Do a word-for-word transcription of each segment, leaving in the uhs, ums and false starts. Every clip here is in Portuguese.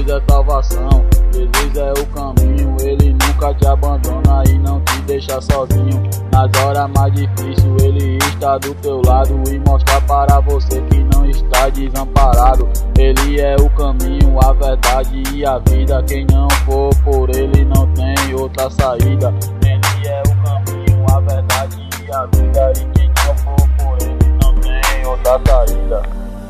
é salvação. Jesus é o caminho, ele nunca te abandona e não te deixa sozinho. Nas horas mais difíceis ele está do teu lado e mostra para você que não está desamparado. Ele é o caminho, a verdade e a vida. Quem não for por ele não tem outra saída. Ele é o caminho, a verdade e a vida. E quem não for por ele não tem outra saída.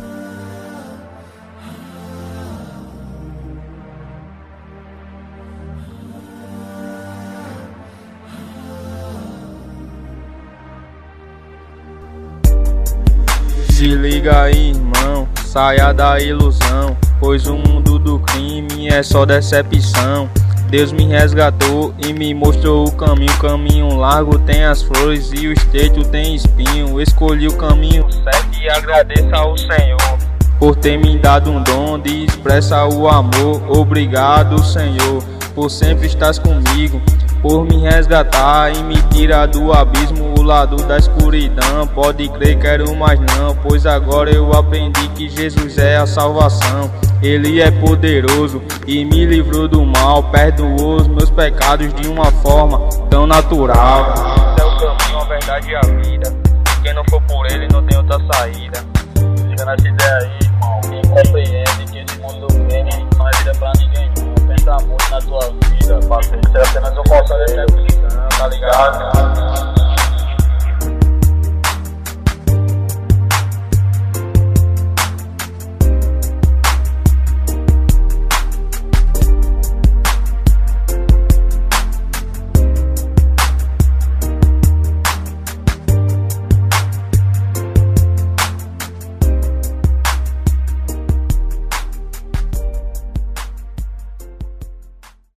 Se liga aí, irmão, saia da ilusão, pois o mundo do crime é só decepção. Deus me resgatou e me mostrou o caminho. Caminho largo tem as flores e o estreito tem espinho. Escolhi o caminho certo e agradeço ao Senhor por ter me dado um dom de expressar o amor. Obrigado, Senhor, por sempre estás comigo, por me resgatar e me tirar do abismo, o lado da escuridão. Pode crer, quero mais não, pois agora eu aprendi que Jesus é a salvação. Ele é poderoso e me livrou do mal, perdoou os meus pecados de uma forma tão natural. Esse é o caminho, a verdade e a vida. Quem não for por ele não tem outra saída. Fica nessa ideia aí, irmão. Quem compreende que esse mundo do crime não é vida pra ninguém não. Pensa muito na tua vida, parceiro. Isso é apenas um conselho de reflexão, tá ligado?